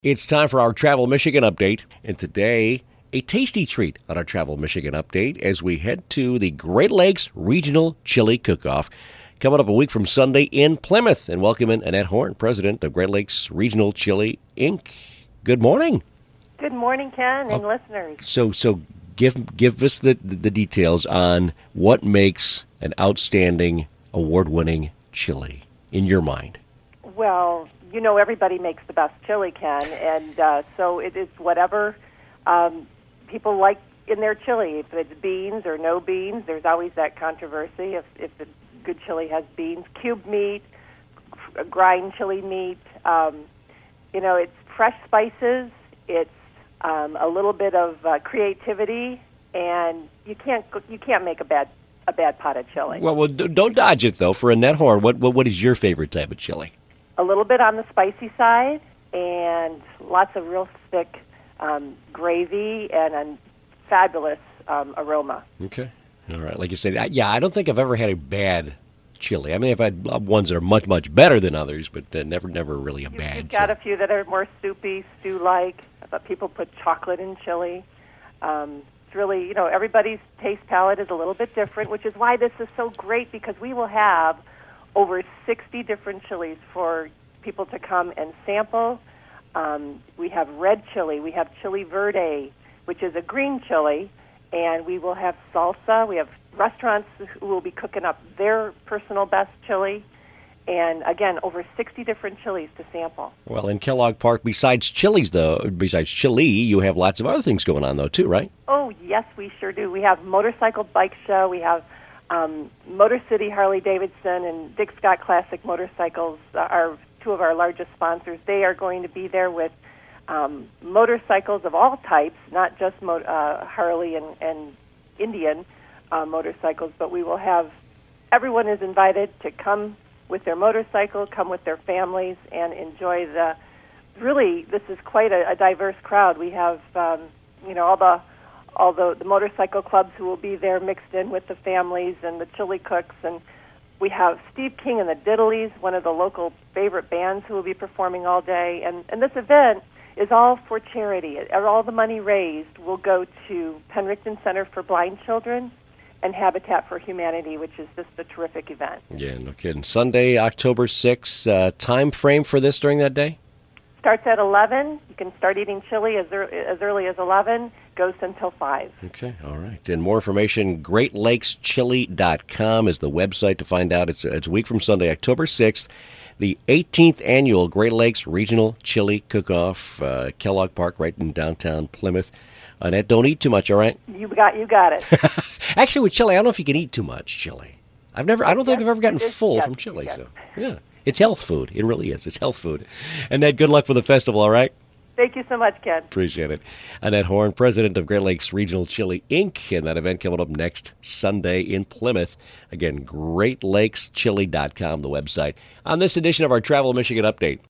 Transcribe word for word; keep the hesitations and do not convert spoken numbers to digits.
It's time for our Travel Michigan update, and today, a tasty treat on our Travel Michigan update as we head to the Great Lakes Regional Chili Cook-Off, coming up a week from Sunday in Plymouth. And welcoming Annette Horn, president of Great Lakes Regional Chili Incorporated. Good morning. Good morning, Ken, and oh, listeners. So, so give give us the the details on what makes an outstanding, award-winning chili in your mind. Well, you know everybody makes the best chili, Ken, and uh, so it is whatever um, people like in their chili. If it's beans or no beans, there's always that controversy. If if the good chili has beans, cube meat, grind chili meat, um, you know, it's fresh spices. It's um, a little bit of uh, creativity, and you can't you can't make a bad a bad pot of chili. Well, well, don't dodge it though. For Annette Horn, what what what is your favorite type of chili? A little bit on the spicy side, and lots of real thick um, gravy and a fabulous um, aroma. Okay. All right. Like you said, I, yeah, I don't think I've ever had a bad chili. I mean, I've had ones that are much, much better than others, but uh, never, never really a you, bad You've got chili. a few that are more soupy, stew-like, but people put chocolate in chili. Um, it's really, you know, everybody's taste palette is a little bit different, which is why this is so great, because we will have over sixty different chilies for people to come and sample. Um, we have red chili. We have chili verde, which is a green chili, and we will have salsa. We have restaurants who will be cooking up their personal best chili, and again, over sixty different chilies to sample. Well, in Kellogg Park, besides chilies, though, besides chili, you have lots of other things going on, though, too, right? Oh, yes, we sure do. We have motorcycle bike show. We have um, Motor City Harley-Davidson and Dick Scott Classic Motorcycles are two of our largest sponsors. They are going to be there with um, motorcycles of all types, not just mo- uh, Harley and, and Indian uh, motorcycles, but we will have, everyone is invited to come with their motorcycle, come with their families, and enjoy the, really, this is quite a, a diverse crowd. We have, um, you know, all the all the, the motorcycle clubs who will be there mixed in with the families and the chili cooks, and we have Steve King and the Diddleys, one of the local favorite bands who will be performing all day. And, and this event is all for charity. All the money raised will go to Penricton Center for Blind Children and Habitat for Humanity, which is just a terrific event. Yeah, no kidding. Sunday, October sixth, uh, time frame for this during that day? Starts at eleven. You can start eating chili as, er- as early as eleven, goes until five. Okay, all right. And more information, great lakes chili dot com is the website to find out. It's, it's a week from Sunday, October sixth, the eighteenth annual Great Lakes Regional Chili Cook-Off, uh, Kellogg Park, right in downtown Plymouth. Annette, don't eat too much, all right? You got, you got it. Actually, with chili, I don't know if you can eat too much chili. I've never, I don't think Yes, I've ever gotten it is. full Yes, from chili. yes. So, yeah, it's health food. It really is. It's health food. Annette, good luck with the festival, all right? Thank you so much, Ken. Appreciate it. Annette Horn, president of Great Lakes Regional Chili Incorporated, and that event coming up next Sunday in Plymouth. Again, great lakes chili dot com, the website. On this edition of our Travel Michigan Update,